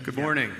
Good morning.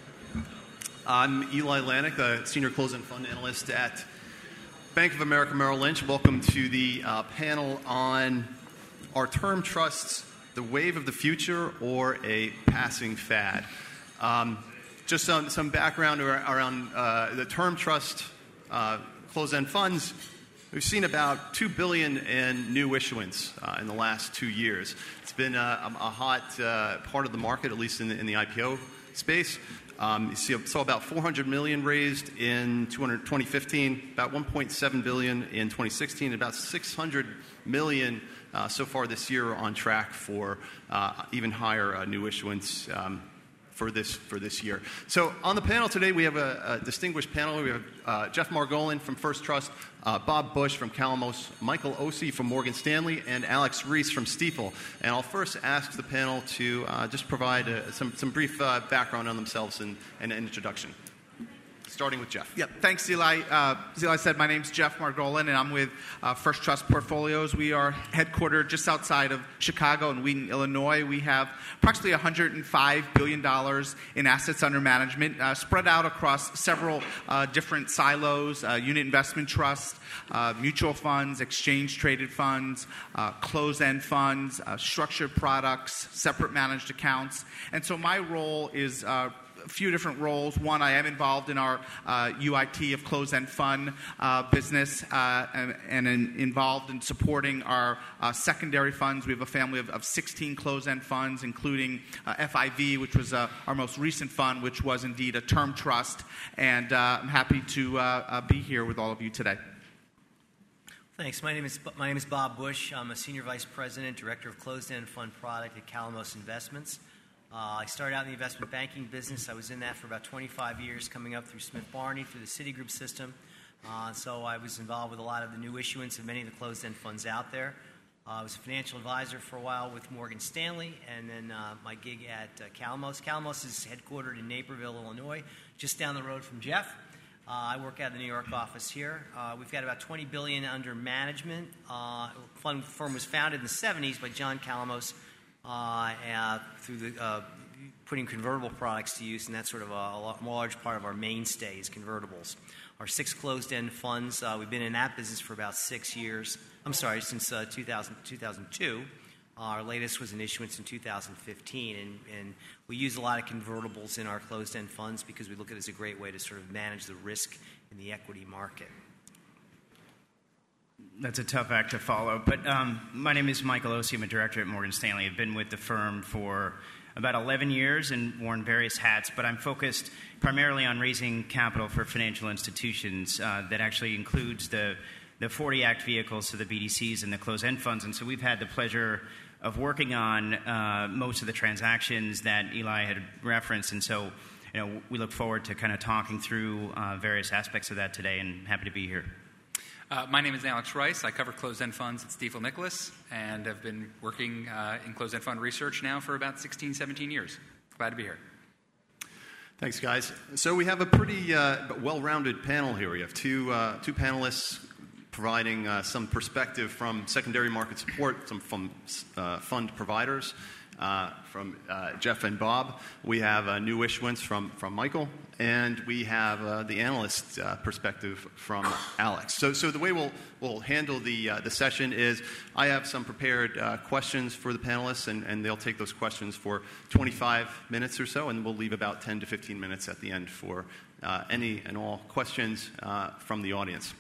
I'm Eli Lanik, the Senior Closed-End Fund Analyst at Bank of America Merrill Lynch. Welcome to the panel on are term trusts the wave of the future or a passing fad? Just some background around the term trust closed-end funds. We've seen about $2 billion in new issuance in the last 2 years. It's been a hot part of the market, at least in the IPO space. You saw about $400 million raised in 2015, about $1.7 billion in 2016, about $600 million so far this year, on track for even higher new issuance for this year. So on the panel today, we have a distinguished panel. We have Jeff Margolin from First Trust, Bob Bush from Calamos, Michael Occi from Morgan Stanley, and Alex Reese from Stifel. And I'll first ask the panel to just provide some brief background on themselves and an introduction. Starting with Jeff. Yep. Thanks, Eli. As Eli said, my name's Jeff Margolin, and I'm with First Trust Portfolios. We are headquartered just outside of Chicago in Wheaton, Illinois. We have approximately $105 billion in assets under management, spread out across several different silos: unit investment trust, mutual funds, exchange-traded funds, closed-end funds, structured products, separate managed accounts. And so my role is a few different roles. One, I am involved in our UIT of closed-end fund business and involved in supporting our secondary funds. We have a family of 16 closed-end funds, including FIV, which was our most recent fund, which was indeed a term trust. And I'm happy to be here with all of you today. Thanks. My name is Bob Bush. I'm a Senior Vice President, Director of Closed-End Fund Product at Calamos Investments. I started out in the investment banking business. I was in that for about 25 years, coming up through Smith Barney, through the Citigroup system. So I was involved with a lot of the new issuance of many of the closed-end funds out there. I was a financial advisor for a while with Morgan Stanley, and then my gig at Calamos. Calamos is headquartered in Naperville, Illinois, just down the road from Jeff. I work out of the New York office here. We've got about $20 billion under management. The firm was founded in the 70s by John Calamos, through the putting convertible products to use, and that's sort of a large part of our mainstay is convertibles. Our 6 closed-end funds, we've been in that business for about 6 years. Since 2002. Our latest was an issuance in 2015, and we use a lot of convertibles in our closed-end funds because we look at it as a great way to sort of manage the risk in the equity market. That's a tough act to follow. But my name is Michael Occi. I'm a director at Morgan Stanley. I've been with the firm for about 11 years and worn various hats, but I'm focused primarily on raising capital for financial institutions. That actually includes the 40 Act vehicles, so the BDCs and the closed-end funds. And so we've had the pleasure of working on most of the transactions that Eli had referenced. And so we look forward to kind of talking through various aspects of that today, and happy to be here. My name is Alex Rice. I cover closed-end funds at Stifel Nicolaus, and have been working in closed-end fund research now for about 16, 17 years. Glad to be here. Thanks, guys. So we have a pretty well-rounded panel here. We have two panelists providing some perspective from secondary market support, some from fund providers, from Jeff and Bob. We have a new issuance from Michael, and we have the analyst perspective from Alex. So the way we'll handle the session is I have some prepared questions for the panelists, and they'll take those questions for 25 minutes or so, and we'll leave about 10 to 15 minutes at the end for any and all questions from the audience.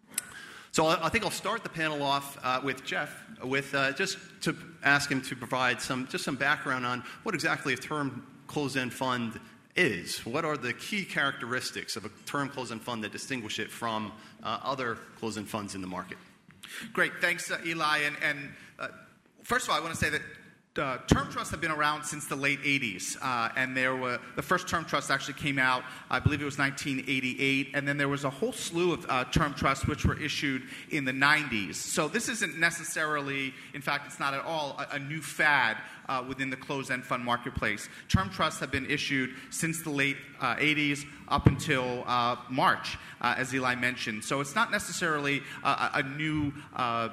So I think I'll start the panel off with Jeff, with just to ask him to provide some background on what exactly a term closed-end fund is. What are the key characteristics of a term closed-end fund that distinguish it from other closed-end funds in the market? Great. Thanks, Eli. And first of all, I want to say that term trusts have been around since the late 80s, and the first term trust actually came out, I believe it was 1988, and then there was a whole slew of term trusts which were issued in the 90s. So this isn't necessarily, in fact, it's not at all a new fad within the closed-end fund marketplace. Term trusts have been issued since the late 80s up until March, as Eli mentioned. So it's not necessarily a new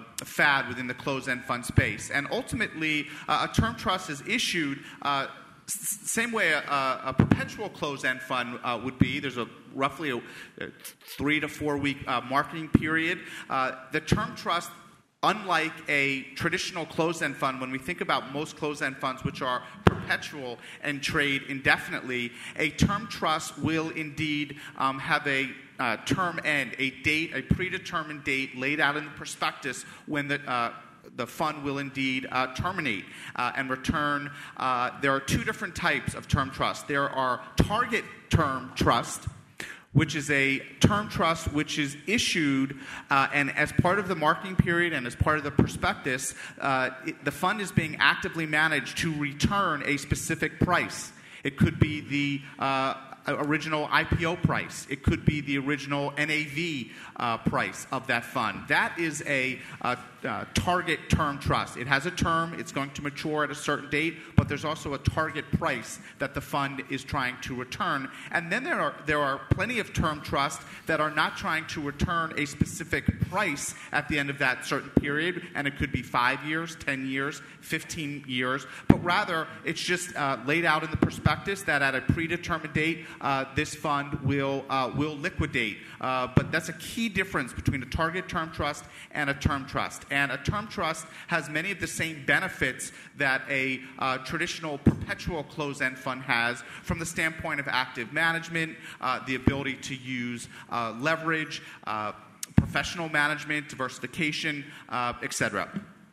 fad within the closed-end fund space. And ultimately, a term trust is issued Same way a perpetual closed-end fund would be. There's roughly a 3 to 4 week marketing period. The term trust, unlike a traditional closed-end fund, when we think about most closed-end funds, which are perpetual and trade indefinitely, a term trust will indeed have a term end, a predetermined date laid out in the prospectus when the fund will indeed terminate and return. There are two different types of term trust. There are target term trust, which is a term trust which is issued and as part of the marketing period and as part of the prospectus, the fund is being actively managed to return a specific price. It could be the original IPO price. It could be the original NAV price of that fund. That is a target term trust. It has a term. It's going to mature at a certain date, but there's also a target price that the fund is trying to return. And then there are plenty of term trusts that are not trying to return a specific price at the end of that certain period, and it could be 5 years, 10 years, 15 years, but rather it's just laid out in the prospectus that at a predetermined date, this fund will liquidate. But that's a key difference between a target term trust and a term trust. And a term trust has many of the same benefits that a traditional perpetual closed-end fund has from the standpoint of active management, the ability to use leverage, professional management, diversification, etc.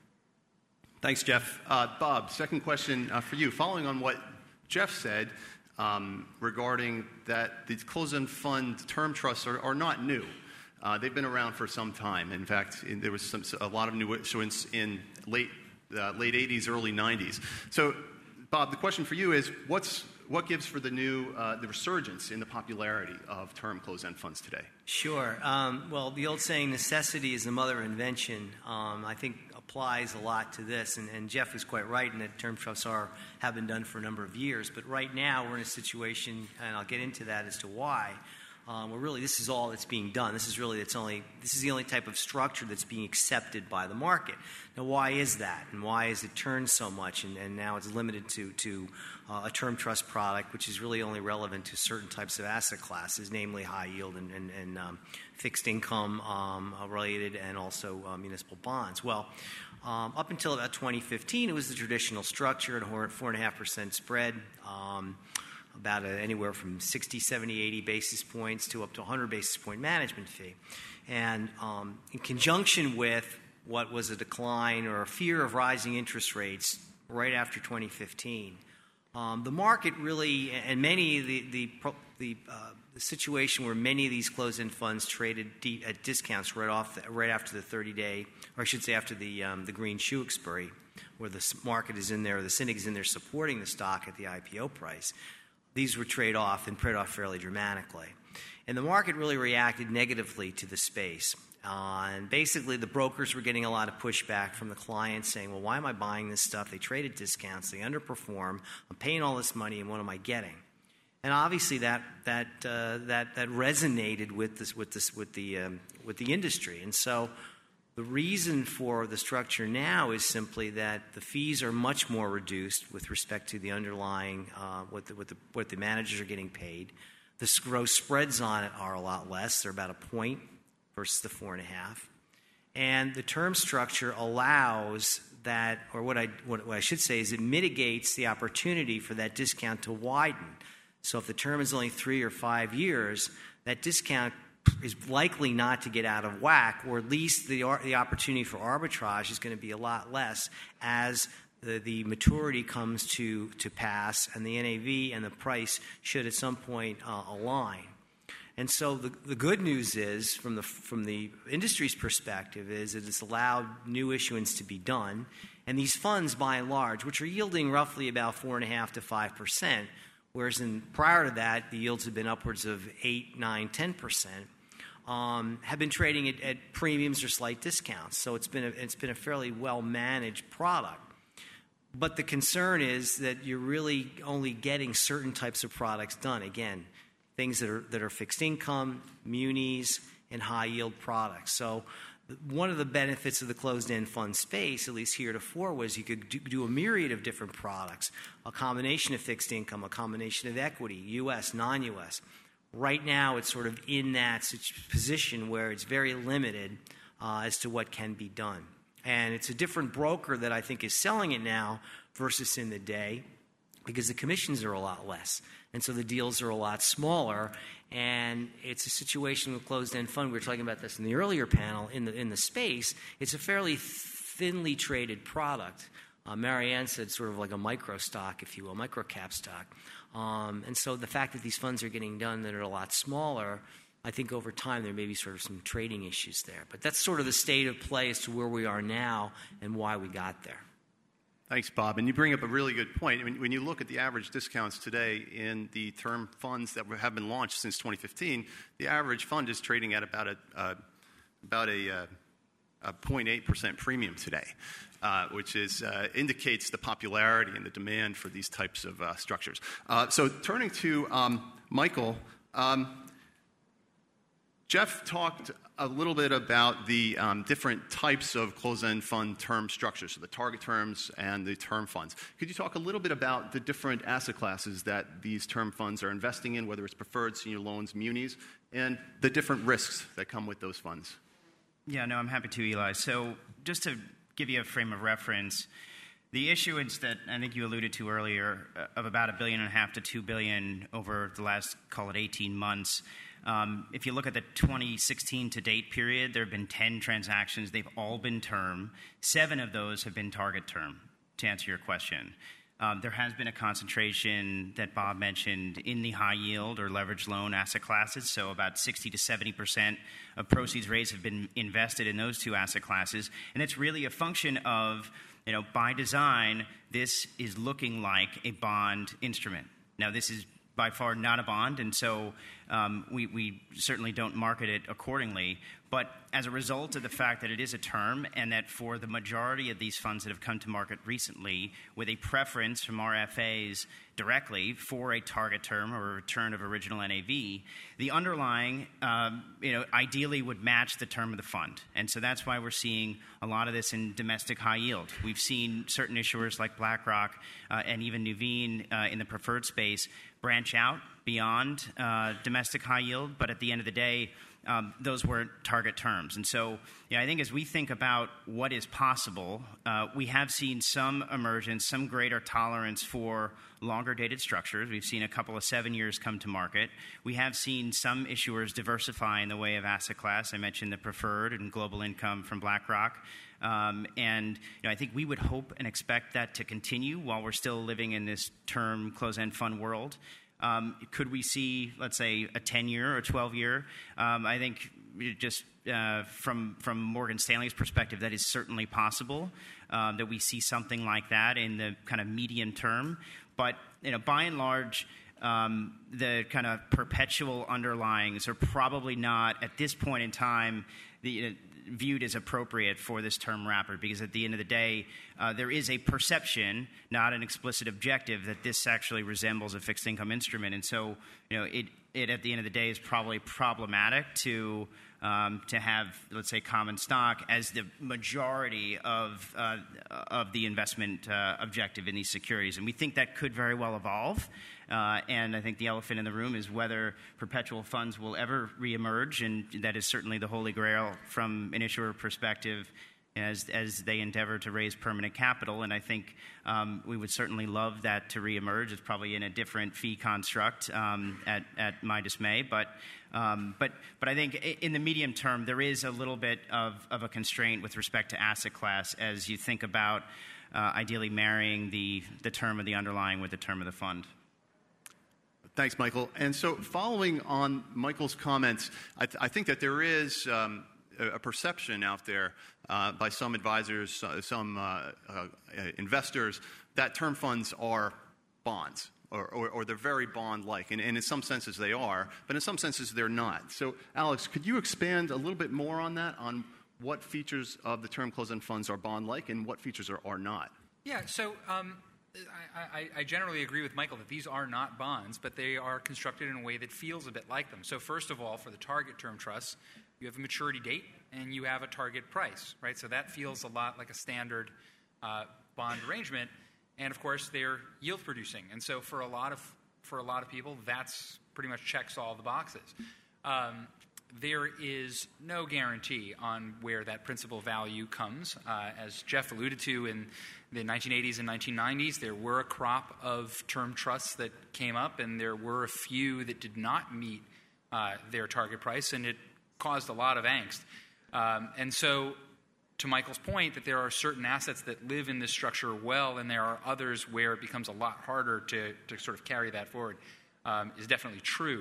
Thanks, Jeff. Bob, second question for you. Following on what Jeff said regarding that these closed-end fund term trusts are not new. They've been around for some time. In fact, there was a lot of new issuance in late 80s, early 90s. So, Bob, the question for you is, what gives for the resurgence in the popularity of term closed-end funds today? Sure. Well, the old saying, necessity is the mother of invention, I think applies a lot to this. And Jeff is quite right in that term trusts have been done for a number of years. But right now we're in a situation, and I'll get into that as to why, where really this is all that's being done. This is the only type of structure that's being accepted by the market. Now, why is that? And why has it turned so much? And now it's limited to a term trust product, which is really only relevant to certain types of asset classes, namely high yield and fixed income related, and also municipal bonds. Well, up until about 2015, it was the traditional structure at 4.5% spread. About anywhere from 60, 70, 80 basis points to up to 100 basis point management fee. And in conjunction with what was a decline or a fear of rising interest rates right after 2015, the market really, and many of the situation where many of these closed-end funds traded at discounts right after the 30-day, or I should say after the green shoe expiry, where the market is in there, the Syndic is in there supporting the stock at the IPO price. These were trade off fairly dramatically. And the market really reacted negatively to the space. And basically, the brokers were getting a lot of pushback from the clients saying, well, why am I buying this stuff? They trade at discounts. They underperform. I'm paying all this money, and what am I getting? And obviously, that resonated with the industry. And so the reason for the structure now is simply that the fees are much more reduced with respect to the underlying what the managers are getting paid. The gross spreads on it are a lot less. They're about a point versus the 4.5. And the term structure allows that, or what I should say is it mitigates the opportunity for that discount to widen. So if the term is only 3 or 5 years, that discount is likely not to get out of whack, or at least the opportunity for arbitrage is going to be a lot less as the maturity comes to pass, and the NAV and the price should at some point align. And so the good news is, from the industry's perspective, is that it's allowed new issuance to be done, and these funds, by and large, which are yielding roughly about 4.5% to 5%, whereas prior to that, the yields have been upwards of 8, 9, 10%. Have been trading at premiums or slight discounts. So it's been a fairly well managed product. But the concern is that you're really only getting certain types of products done. Again, things that are fixed income, munis, and high yield products. So One of the benefits of the closed-end fund space, at least heretofore, was you could do a myriad of different products, a combination of fixed income, a combination of equity, U.S., non-U.S. Right now, it's sort of in that position where it's very limited as to what can be done. And it's a different broker that I think is selling it now versus in the day, because the commissions are a lot less. And so the deals are a lot smaller. And it's a situation with closed-end fund. We were talking about this in the earlier panel. In the space, it's a fairly thinly traded product. Marianne said sort of like a micro stock, if you will, micro cap stock. And so the fact that these funds are getting done that are a lot smaller, I think over time there may be sort of some trading issues there. But that's sort of the state of play as to where we are now and why we got there. Thanks, Bob. And you bring up a really good point. When you look at the average discounts today in the term funds that have been launched since 2015, the average fund is trading at about a 0.8% premium today, which indicates the popularity and the demand for these types of structures. So turning to Michael, Jeff talked a little bit about the different types of closed-end fund term structures, so the target terms and the term funds. Could you talk a little bit about the different asset classes that these term funds are investing in, whether it's preferred, senior loans, munis, and the different risks that come with those funds? Yeah, no, I'm happy to, Eli. So just to give you a frame of reference, the issuance that I think you alluded to earlier of about $1.5 billion to $2 billion over the last, call it 18 months, if you look at the 2016 to date period, there have been 10 transactions. They've all been term. 7 of those have been target term, to answer your question. There has been a concentration that Bob mentioned in the high yield or leveraged loan asset classes. So about 60 to 70% of proceeds raised have been invested in those two asset classes. And it's really a function of, by design, this is looking like a bond instrument. Now, this is by far not a bond, and so we certainly don't market it accordingly. But as a result of the fact that it is a term and that for the majority of these funds that have come to market recently with a preference from RFAs directly for a target term or a return of original NAV, the underlying ideally would match the term of the fund. And so that's why we're seeing a lot of this in domestic high yield. We've seen certain issuers like BlackRock and even Nuveen in the preferred space branch out beyond domestic high yield, but at the end of the day, those weren't target terms. And so I think as we think about what is possible, we have seen some emergence, some greater tolerance for longer dated structures. We've seen a couple of 7 years come to market. We have seen some issuers diversify in the way of asset class. I mentioned the preferred and global income from BlackRock. And I think we would hope and expect that to continue while we're still living in this term closed-end fund world. Could we see, let's say, a 10-year or 12-year? I think just from Morgan Stanley's perspective, that is certainly possible, that we see something like that in the kind of medium term. But by and large, the kind of perpetual underlyings are probably not, at this point in time, viewed as appropriate for this term wrapper, because at the end of the day, there is a perception, not an explicit objective, that this actually resembles a fixed income instrument. And so, it at the end of the day is probably problematic to have, let's say, common stock as the majority of the investment objective in these securities. And we think that could very well evolve. And I think the elephant in the room is whether perpetual funds will ever reemerge, and that is certainly the holy grail from an issuer perspective as they endeavor to raise permanent capital. And I think we would certainly love that to reemerge. It's probably in a different fee construct at my dismay. But I think in the medium term, there is a little bit of a constraint with respect to asset class as you think about ideally marrying the term of the underlying with the term of the fund. Thanks, Michael. And so following on Michael's comments, I think that there is a perception out there by some advisors, some investors, that term funds are bonds, or they're very bond-like. And in some senses they are, but in some senses they're not. So, Alex, could you expand a little bit more on that, on what features of the term closed-end funds are bond-like and what features are not? Yeah, so I generally agree with Michael that these are not bonds, but they are constructed in a way that feels a bit like them. So first of all, for the target term trusts, you have a maturity date, and you have a target price, right? So that feels a lot like a standard bond arrangement. And of course, they're yield producing. And so for a lot of people, that's pretty much checks all the boxes. There is no guarantee on where that principal value comes. As Jeff alluded to, in the 1980s and 1990s, there were a crop of term trusts that came up, and there were a few that did not meet their target price, and it caused a lot of angst. And so, to Michael's point, that there are certain assets that live in this structure well, and there are others where it becomes a lot harder to sort of carry that forward, is definitely true.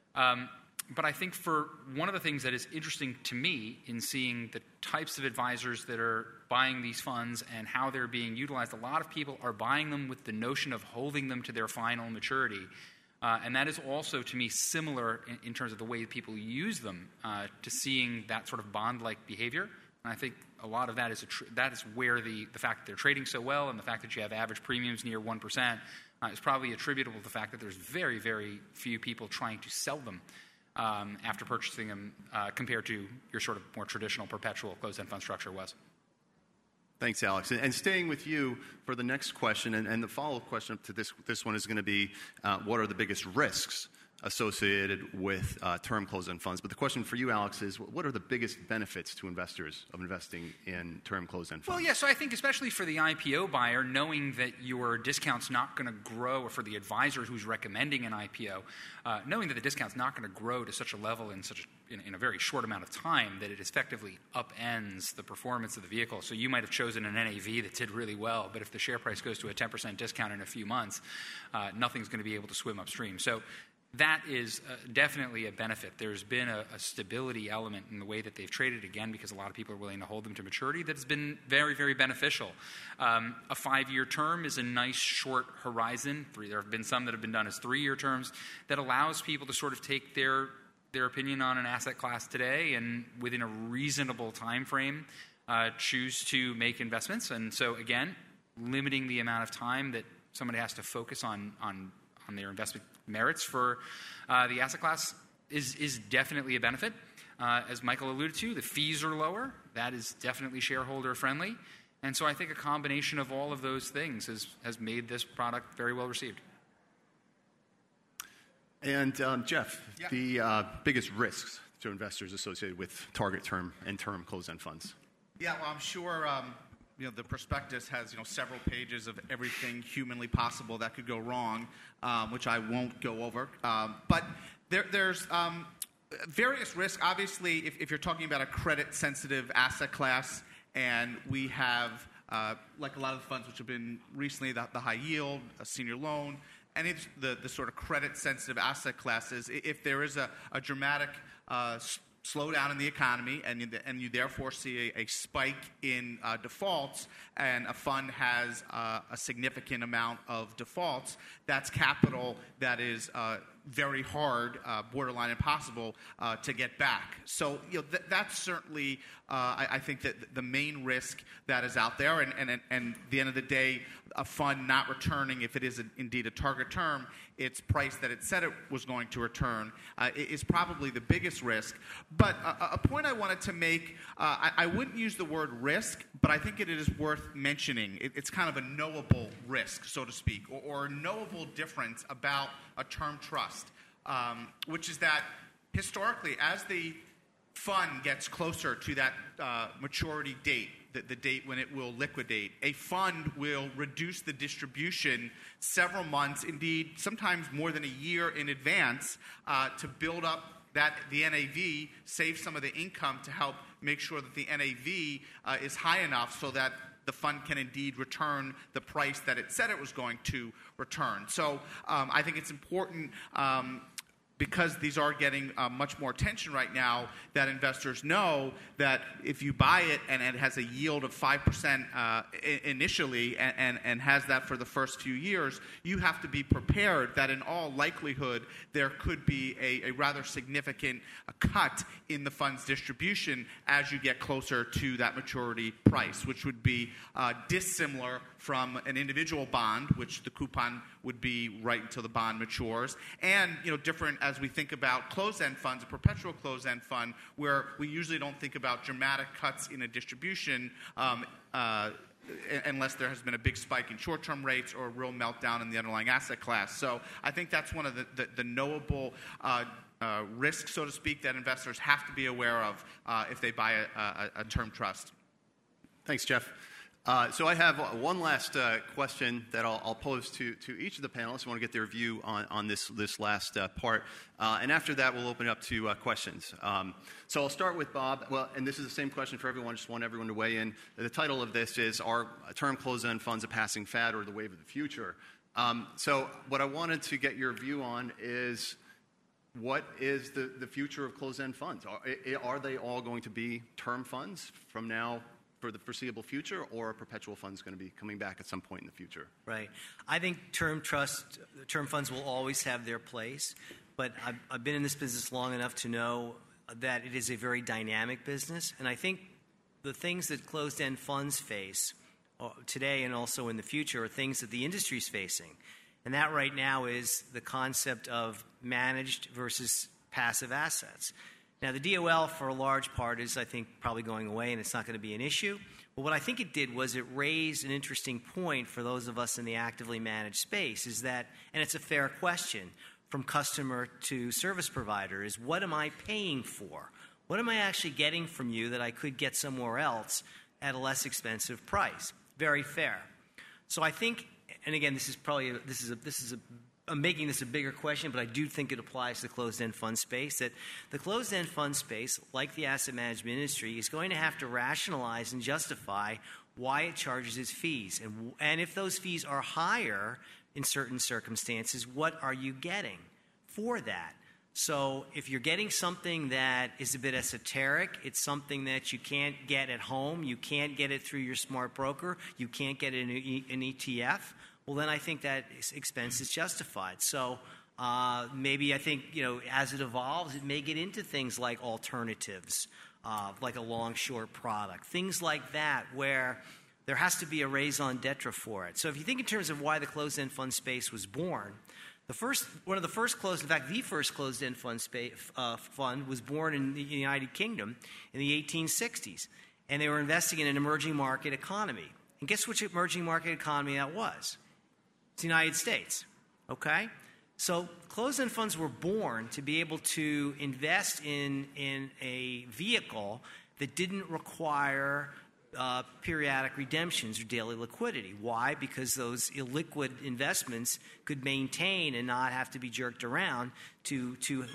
But I think for one of the things that is interesting to me in seeing the types of advisors that are buying these funds and how they're being utilized, a lot of people are buying them with the notion of holding them to their final maturity. And that is also, to me, similar in terms of the way people use them to seeing that sort of bond-like behavior. And I think a lot of that is where the fact that they're trading so well and the fact that you have average premiums near 1% is probably attributable to the fact that there's very, very few people trying to sell them after purchasing them compared to your sort of more traditional perpetual closed-end fund structure was. Thanks, Alex. And staying with you for the next question, and the follow-up question to this one is going to be, what are the biggest risks associated with term closed-end funds? But the question for you, Alex, is what are the biggest benefits to investors of investing in term closed-end funds? Well, yeah, so I think especially for the IPO buyer, knowing that your discount's not going to grow, or for the advisor who's recommending an IPO, knowing that the discount's not going to grow to such a level in a very short amount of time that it effectively upends the performance of the vehicle. So you might have chosen an NAV that did really well, but if the share price goes to a 10% discount in a few months, nothing's going to be able to swim upstream. So that is definitely a benefit. There's been a stability element in the way that they've traded, again, because a lot of people are willing to hold them to maturity, that has been very, very beneficial. A 5-year term is a nice short horizon. There have been some that have been done as 3-year terms that allows people to sort of take their opinion on an asset class today and within a reasonable time frame choose to make investments. And so, again, limiting the amount of time that somebody has to focus on their investment merits for the asset class is definitely a benefit. As Michael alluded to, the fees are lower. That is definitely shareholder friendly. And so I think a combination of all of those things has made this product very well received. And Jeff, Yeah. the biggest risks to investors associated with target term and term closed-end funds? Yeah, well, I'm sure the prospectus has several pages of everything humanly possible that could go wrong, which I won't go over. But there's various risks. Obviously, if you're talking about a credit-sensitive asset class, and we have, like a lot of the funds which have been recently, the high yield, a senior loan, and it's the sort of credit-sensitive asset classes, if there is a dramatic slowdown in the economy, and you therefore see a spike in defaults, and a fund has a significant amount of defaults, that's capital that is very hard, borderline impossible to get back. So that's certainly, I think, that the main risk that is out there. And at the end of the day, a fund not returning, if it is indeed a target term, its price that it said it was going to return is probably the biggest risk. But a point I wanted to make, I wouldn't use the word risk, but I think it is worth mentioning. It's kind of a knowable risk, so to speak, or a knowable difference about a term trust, which is that historically, as the fund gets closer to that maturity date, the date when it will liquidate, a fund will reduce the distribution several months, indeed sometimes more than a year in advance, to build up the NAV, save some of the income to help make sure that the NAV is high enough so that the fund can indeed return the price that it said it was going to return. So I think it's important, because these are getting much more attention right now, that investors know that if you buy it and it has a yield of 5% initially and has that for the first few years, you have to be prepared that in all likelihood there could be a rather significant cut in the fund's distribution as you get closer to that maturity price, which would be dissimilar from an individual bond, which the coupon would be right until the bond matures, and different as we think about closed-end funds, a perpetual closed-end fund, where we usually don't think about dramatic cuts in a distribution unless there has been a big spike in short-term rates or a real meltdown in the underlying asset class. So I think that's one of the knowable risks, so to speak, that investors have to be aware of if they buy a term trust. Thanks, Jeff. So I have one last question that I'll pose to each of the panelists. I want to get their view on this last part. And after that, we'll open it up to questions. So I'll start with Bob. Well, and this is the same question for everyone. Just want everyone to weigh in. The title of this is, are term closed-end funds a passing fad or the wave of the future? So what I wanted to get your view on is, what is the future of closed-end funds? Are they all going to be term funds from now for the foreseeable future, or are perpetual funds going to be coming back at some point in the future? Right. I think term funds will always have their place, but I've been in this business long enough to know that it is a very dynamic business, and I think the things that closed-end funds face today and also in the future are things that the industry is facing, and that right now is the concept of managed versus passive assets. Now, the DOL, for a large part, is, I think, probably going away, and it's not going to be an issue. But what I think it did was it raised an interesting point for those of us in the actively managed space, is that, and it's a fair question from customer to service provider, is what am I paying for? What am I actually getting from you that I could get somewhere else at a less expensive price? Very fair. So I think, and again, I'm making this a bigger question, but I do think it applies to the closed-end fund space, that the closed-end fund space, like the asset management industry, is going to have to rationalize and justify why it charges its fees. And if those fees are higher in certain circumstances, what are you getting for that? So if you're getting something that is a bit esoteric, it's something that you can't get at home, you can't get it through your smart broker, you can't get it in an ETF, well, then I think that expense is justified. So maybe I think, as it evolves, it may get into things like alternatives, like a long-short product, things like that, where there has to be a raison d'etre for it. So if you think in terms of why the closed-end fund space was born, the first closed-end fund was born in the United Kingdom in the 1860s, and they were investing in an emerging market economy. And guess which emerging market economy that was? It's the United States, okay? So closed-end funds were born to be able to invest in a vehicle that didn't require periodic redemptions or daily liquidity. Why? Because those illiquid investments could maintain and not have to be jerked around to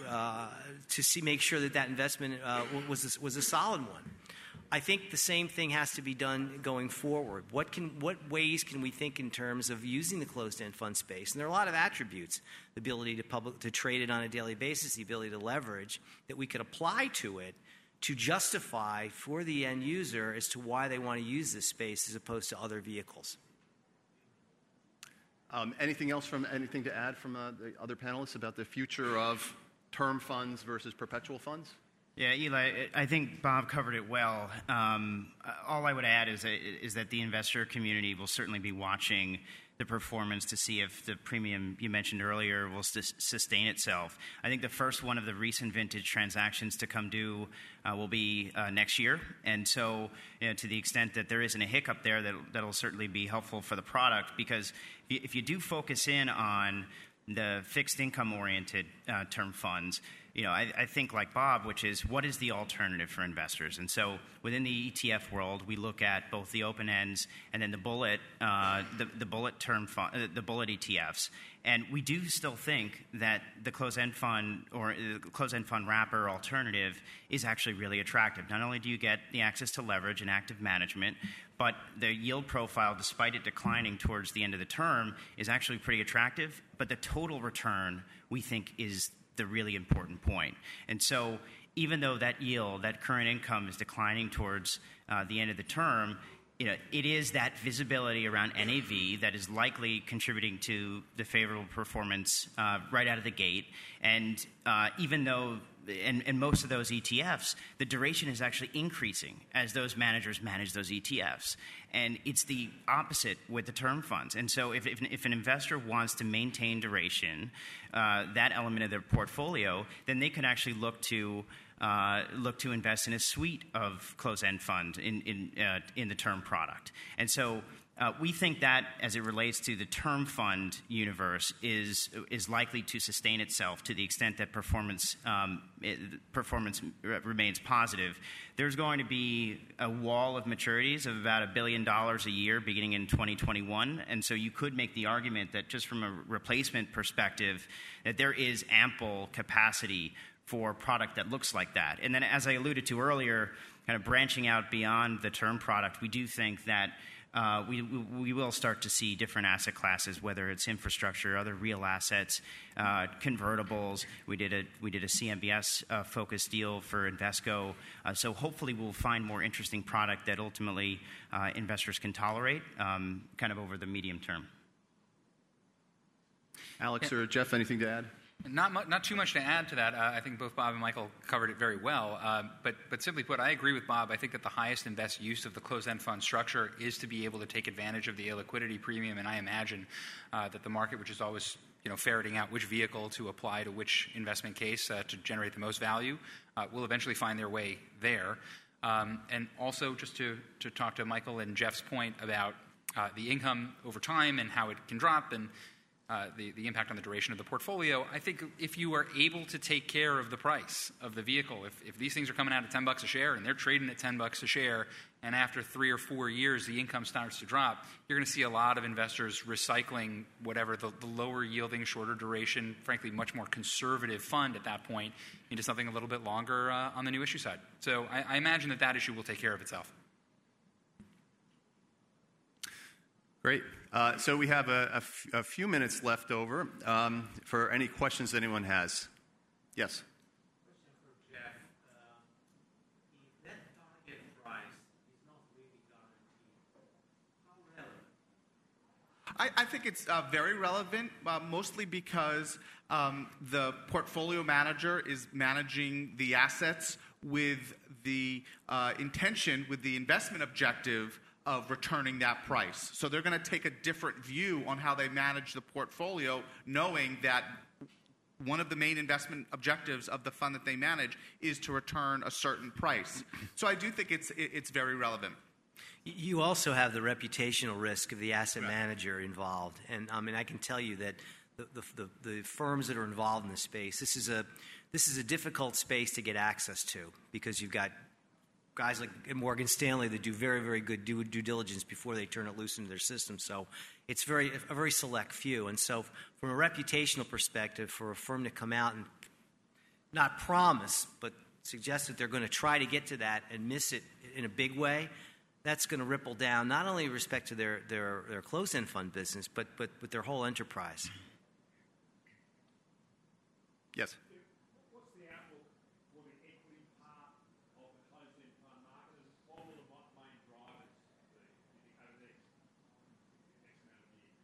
make sure that investment was a solid one. I think the same thing has to be done going forward. What ways can we think in terms of using the closed-end fund space? And there are a lot of attributes: the ability to trade it on a daily basis, the ability to leverage, that we could apply to it to justify for the end user as to why they want to use this space as opposed to other vehicles. Anything to add from the other panelists about the future of term funds versus perpetual funds? Yeah, Eli, I think Bob covered it well. All I would add is that the investor community will certainly be watching the performance to see if the premium you mentioned earlier will sustain itself. I think the first one of the recent vintage transactions to come due will be next year. And so to the extent that there isn't a hiccup there, that'll certainly be helpful for the product, because if you do focus in on the fixed income oriented term funds, I think like Bob, which is, what is the alternative for investors? And so within the ETF world, we look at both the open ends and then the bullet, the bullet term fund, the bullet ETFs. And we do still think that the closed-end fund or the closed-end fund wrapper alternative is actually really attractive. Not only do you get the access to leverage and active management, but the yield profile, despite it declining towards the end of the term, is actually pretty attractive. But the total return, we think, is the really important point. And so even though that yield, that current income, is declining towards the end of the term, it is that visibility around NAV that is likely contributing to the favorable performance right out of the gate. And even though and most of those ETFs, the duration is actually increasing as those managers manage those ETFs. And it's the opposite with the term funds. And so if an investor wants to maintain duration, that element of their portfolio, then they can actually look to invest in a suite of closed-end funds in the term product. And so we think that, as it relates to the term fund universe, is likely to sustain itself to the extent that performance remains positive. There's going to be a wall of maturities of about $1 billion a year beginning in 2021, and so you could make the argument that just from a replacement perspective, that there is ample capacity for product that looks like that. And then, as I alluded to earlier, kind of branching out beyond the term product, we do think that we will start to see different asset classes, whether it's infrastructure, other real assets, convertibles. We did a CMBS focused deal for Invesco. So hopefully we'll find more interesting product that ultimately investors can tolerate kind of over the medium term. Alex or Jeff, anything to add? Not too much to add to that. I think both Bob and Michael covered it very well. But simply put, I agree with Bob. I think that the highest and best use of the closed-end fund structure is to be able to take advantage of the illiquidity premium. And I imagine that the market, which is always ferreting out which vehicle to apply to which investment case to generate the most value, will eventually find their way there. And also, just to talk to Michael and Jeff's point about the income over time and how it can drop and the impact on the duration of the portfolio, I think if you are able to take care of the price of the vehicle, if these things are coming out at $10 a share and they're trading at $10 a share, and after 3 or 4 years the income starts to drop, you're going to see a lot of investors recycling whatever the lower yielding, shorter duration, frankly much more conservative fund at that point into something a little bit longer on the new issue side. So I imagine that issue will take care of itself. Great. So we have a few minutes left over for any questions that anyone has. Yes? Question for Jeff. If that target price is not really guaranteed, how relevant? I think it's very relevant, mostly because the portfolio manager is managing the assets with the intention, with the investment objective of returning that price. So they're going to take a different view on how they manage the portfolio, knowing that one of the main investment objectives of the fund that they manage is to return a certain price. So I do think it's very relevant. You also have the reputational risk of the asset manager involved. And I mean, I can tell you that the firms that are involved in this space, this is a difficult space to get access to, because you've got guys like Morgan Stanley that do very, very good due diligence before they turn it loose into their system. So it's a very select few. And so from a reputational perspective, for a firm to come out and not promise, but suggest that they're going to try to get to that and miss it in a big way, that's going to ripple down not only with respect to their closed-end fund business, but with their whole enterprise. Yes. What's the outlook for the equity part of the closed-end fund market? What will the main drivers be over the next amount of years?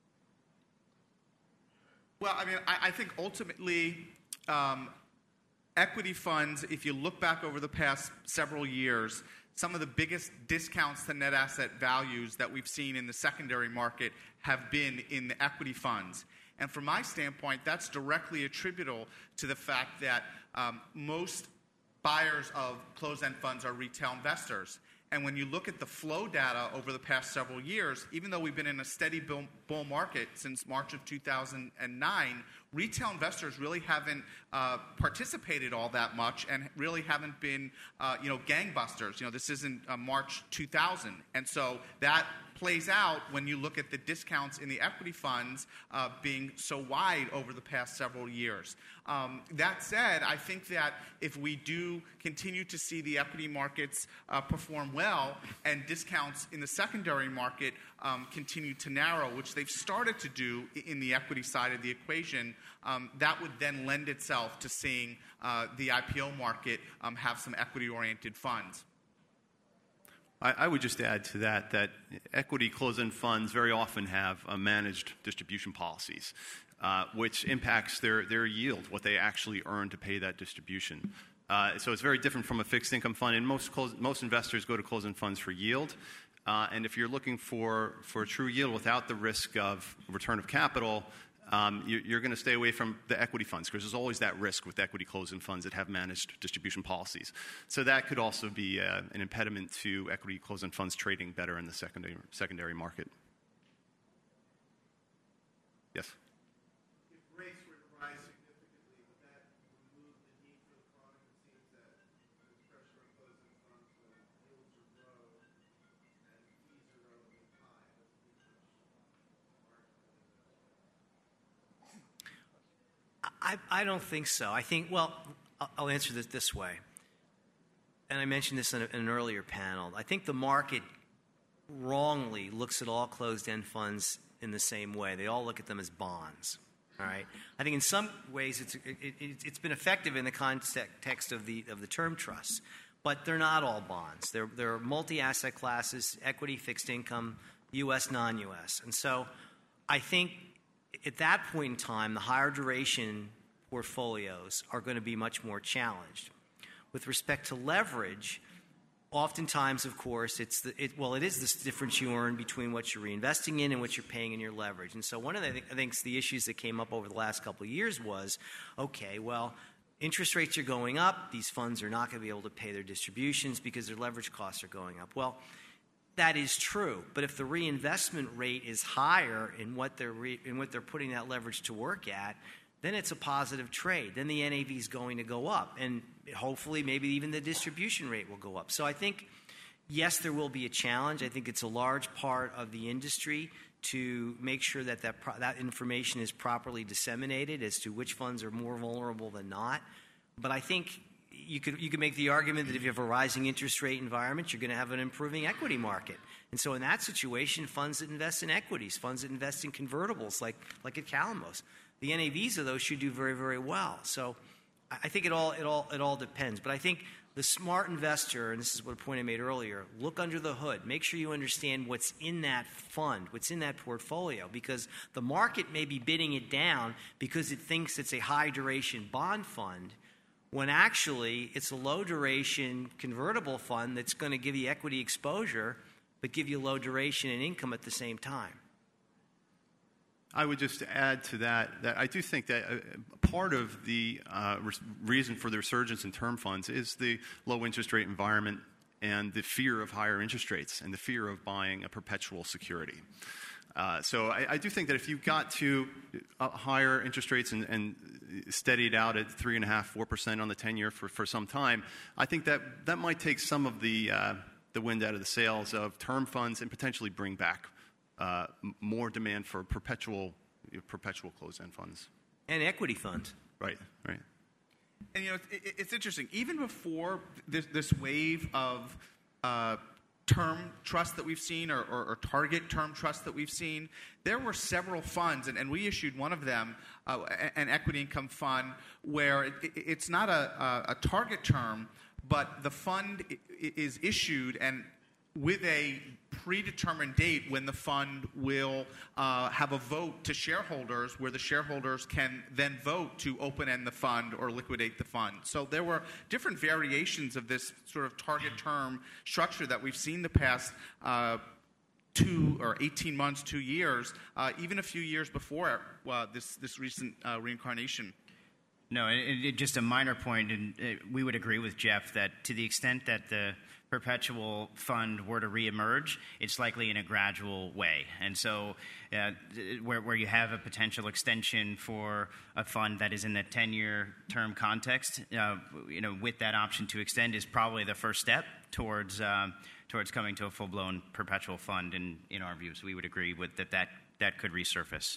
Well, I mean, I think ultimately equity funds, if you look back over the past several years, some of the biggest discounts to net asset values that we've seen in the secondary market have been in the equity funds. And from my standpoint, that's directly attributable to the fact that most buyers of closed-end funds are retail investors. And when you look at the flow data over the past several years, even though we've been in a steady bull market since March of 2009, retail investors really haven't participated all that much and really haven't been, gangbusters. This isn't March 2000. And so that plays out when you look at the discounts in the equity funds being so wide over the past several years. That said, I think that if we do continue to see the equity markets perform well and discounts in the secondary market continue to narrow, which they've started to do in the equity side of the equation, that would then lend itself to seeing the IPO market have some equity-oriented funds. I would just add to that equity closed-end funds very often have managed distribution policies. which impacts their yield, what they actually earn to pay that distribution. So it's very different from a fixed income fund, and most investors go to closed-end funds for yield. And if you're looking for a true yield without the risk of return of capital, you're going to stay away from the equity funds, because there's always that risk with equity closed-end funds that have managed distribution policies. So that could also be an impediment to equity closed-end funds trading better in the secondary market. Yes? If rates were to rise significantly, would that remove the need for the product? It seems that there's pressure on closed-end funds when yields are low and fees are relatively high. I don't think so. I think, well, I'll answer this way. And I mentioned this in an earlier panel. I think the market wrongly looks at all closed-end funds in the same way. They all look at them as bonds. All right. I think in some ways it's been effective in the context of the term trusts, but they're not all bonds. They're multi-asset classes: equity, fixed income, U.S., non-U.S. And so I think at that point in time, the higher duration portfolios are going to be much more challenged. With respect to leverage, oftentimes, of course, it is this difference you earn between what you're reinvesting in and what you're paying in your leverage. And so one of the issues that came up over the last couple of years was, okay, well, interest rates are going up. These funds are not going to be able to pay their distributions because their leverage costs are going up. Well, that is true. But if the reinvestment rate is higher in what they're putting that leverage to work at, then it's a positive trade. Then the NAV is going to go up. And hopefully maybe even the distribution rate will go up. So I think, yes, there will be a challenge. I think it's a large part of the industry to make sure that that information is properly disseminated as to which funds are more vulnerable than not. But I think you could make the argument that if you have a rising interest rate environment, you're going to have an improving equity market. And so in that situation, funds that invest in equities, funds that invest in convertibles like at Calamos, the NAVs of those should do very, very well. So I think it all depends. But I think the smart investor, and this is what a point I made earlier, look under the hood. Make sure you understand what's in that fund, what's in that portfolio, because the market may be bidding it down because it thinks it's a high-duration bond fund, when actually it's a low-duration convertible fund that's going to give you equity exposure but give you low duration and income at the same time. I would just add to that I do think that part of the reason for the resurgence in term funds is the low interest rate environment and the fear of higher interest rates and the fear of buying a perpetual security. So I do think that if you got to higher interest rates and steadied out at 3.5%, 4% on the 10-year for some time, I think that might take some of the wind out of the sails of term funds and potentially bring back more demand for perpetual closed-end funds and equity funds. Right. And it's interesting. Even before this wave of term trust that we've seen, or target term trust that we've seen, there were several funds, and we issued one of them, an equity income fund, where it's not a target term, but the fund is issued and with a predetermined date when the fund will have a vote to shareholders, where the shareholders can then vote to open-end the fund or liquidate the fund. So there were different variations of this sort of target term structure that we've seen the past 2 or 18 months, 2 years, even a few years before this recent reincarnation. No, just a minor point, and we would agree with Jeff that to the extent that the perpetual fund were to reemerge, it's likely in a gradual way. And so where you have a potential extension for a fund that is in the 10-year term context, with that option to extend is probably the first step towards coming to a full-blown perpetual fund in our views. We would agree with that could resurface.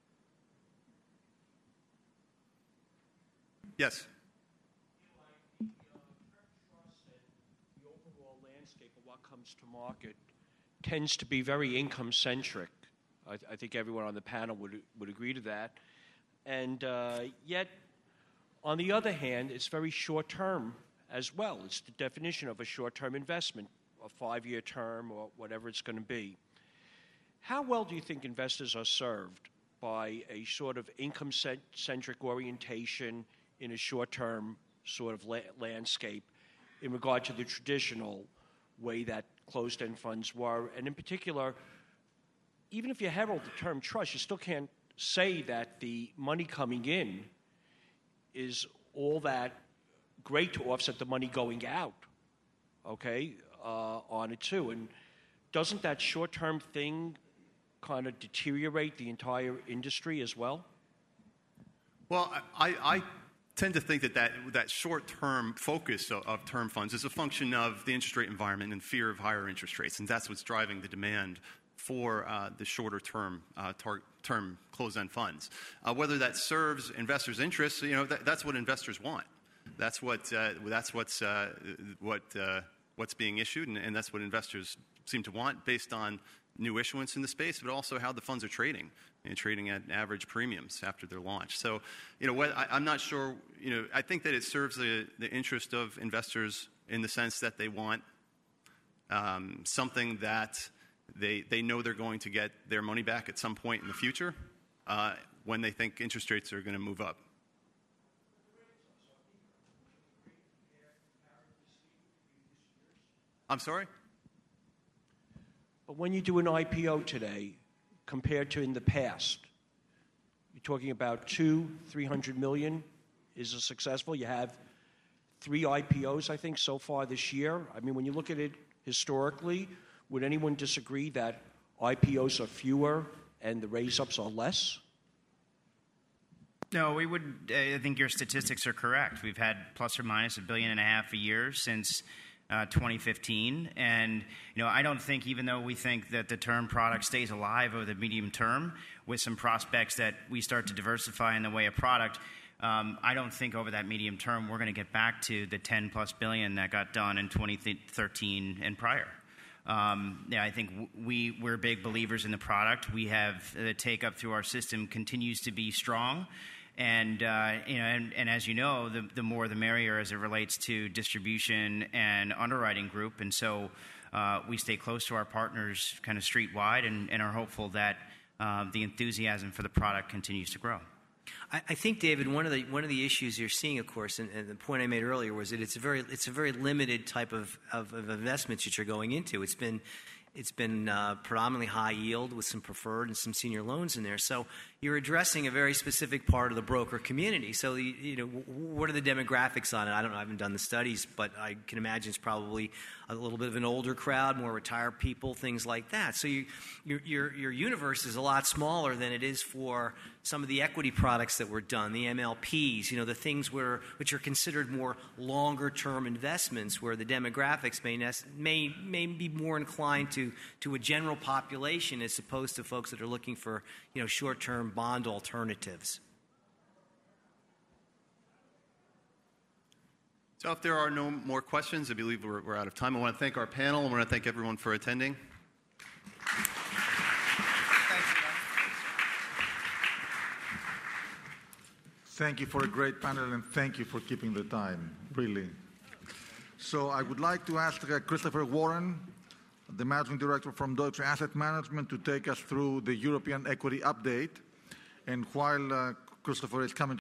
Yes. The trust and the overall landscape of what comes to market tends to be very income-centric. I think everyone on the panel would agree to that. And yet, on the other hand, it's very short-term as well. It's the definition of a short-term investment, a 5-year term or whatever it's going to be. How well do you think investors are served by a sort of income-centric orientation in a short-term sort of landscape in regard to the traditional way that closed-end funds were. And in particular, even if you herald the term trust, you still can't say that the money coming in is all that great to offset the money going out, okay, on it too. And doesn't that short-term thing kind of deteriorate the entire industry as well? Well, I tend to think that short-term focus of term funds is a function of the interest rate environment and fear of higher interest rates, and that's what's driving the demand for the shorter-term term closed-end funds. Whether that serves investors' interests, that's what investors want. That's what's being issued, and that's what investors seem to want based on new issuance in the space, but also how the funds are trading, trading at average premiums after their launch. So, I'm not sure. I think that it serves the interest of investors in the sense that they want something that they know they're going to get their money back at some point in the future when they think interest rates are going to move up. I'm sorry? But when you do an IPO today, compared to in the past, you're talking about $300 million is a successful. You have 3 IPOs, I think, so far this year. I mean, when you look at it historically, would anyone disagree that IPOs are fewer and the raise-ups are less? No, we would. I think your statistics are correct. We've had plus or minus $1.5 billion a year since 2015, and I don't think, even though we think that the term product stays alive over the medium term with some prospects that we start to diversify in the way of product, I don't think over that medium term we're going to get back to the 10 plus billion that got done in 2013 and prior. I think we're big believers in the product. We have the take up through our system continues to be strong. And as you know, the more the merrier as it relates to distribution and underwriting group. And so we stay close to our partners kind of street-wide and are hopeful that the enthusiasm for the product continues to grow. I think, David, one of the issues you're seeing, of course, and the point I made earlier was that it's a very limited type of investments that you're going into. It's been predominantly high yield with some preferred and some senior loans in there. So you're addressing a very specific part of the broker community. So, what are the demographics on it? I don't know. I haven't done the studies, but I can imagine it's probably a little bit of an older crowd, more retired people, things like that. So your universe is a lot smaller than it is for some of the equity products that were done, the MLPs, the things which are considered more longer-term investments, where the demographics may be more inclined to a general population as opposed to folks that are looking for short-term bond alternatives. So if there are no more questions, I believe we're out of time. I want to thank our panel. I want to thank everyone for attending. Thank you for a great panel, and thank you for keeping the time, really. So I would like to ask Christopher Warren, the Managing Director from Deutsche Asset Management, to take us through the European Equity Update. And while Christopher is coming